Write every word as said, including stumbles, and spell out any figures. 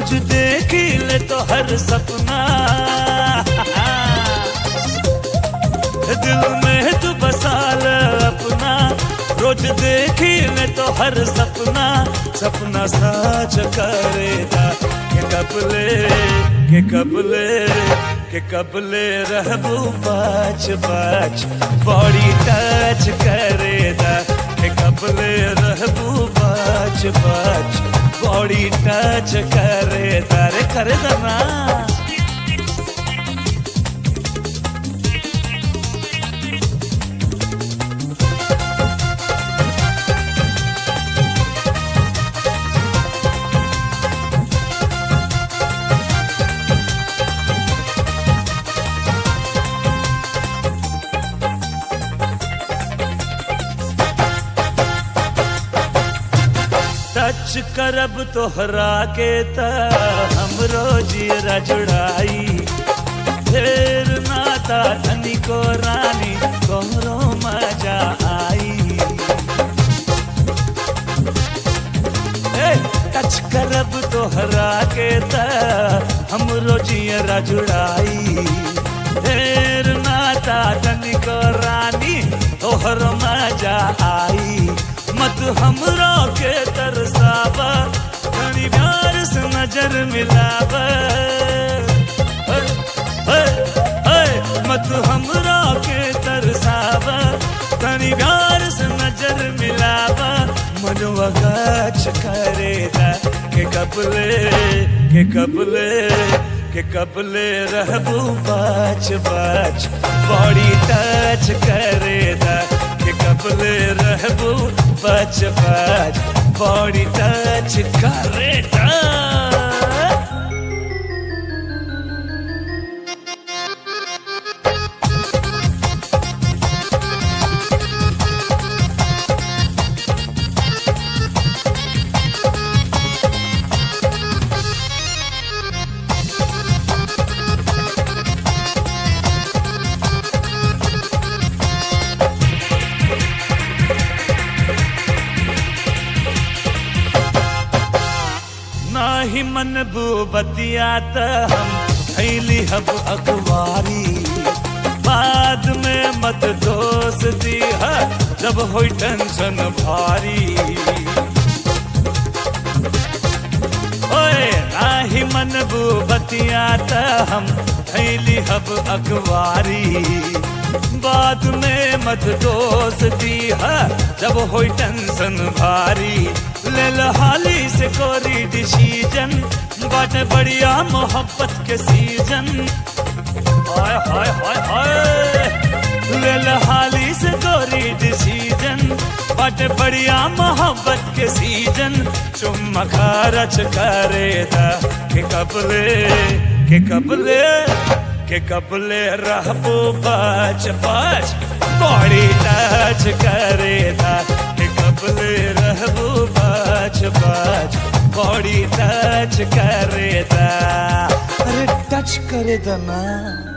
रोज देखी ले तो हर सपना दिल में तू बसा ले अपना, रोज देखी ले तो हर सपना, सपना सच करेगा के कबले के कबले के कबले रहबू बाच बाच बॉडी टच करेगा के कबले रहबू बाच बाच बॉडी टच करेगा रे करेगा ना। टच करब तोहरा के त हमरो जियरा जुड़ाई, ढेर नाता धनी को रानी तोहरो मजा आई। ए, टच करब तोहरा के त हमरो जियरा जुड़ाई, ढेर नाता धनी को रानी तोहरो मजा आई। मत हमरो के तरसावा तनी प्यार से नजर मिलावा, मत हमरो के तरसावा तनी प्यार से नजर मिलावा। मनवा गाछ करेगा के कबले के कबले के कबले रहबू बाच बाच बॉडी टच करेगा के कबले रहबू बाच बाच बॉडी टच करेगा। नाही मन बतिया त हम थैली हब अखबारी, बाद में मत दोस्ती है जब होई टेंशन भारी। ओए नाही मन बतिया त हम थैली हब अखबारी, बाद में मत दोस्ती है जब होई टेंशन भारी। ले हाली से कोरी डिसीजन बाटे बढ़िया मोहब्बत के सीजन, हाय हाय हाय हाय। ले हाली से कोरी डिसीजन बाटे बढ़िया मोहब्बत के सीजन, चुम्मा खरच करेगा के कबले के कबले के कबले रहबू बाच बाच बॉडी टच करेगा के कबले रहबू बाच बाच बॉडी टच करेगा। अरे टच करेगा ना।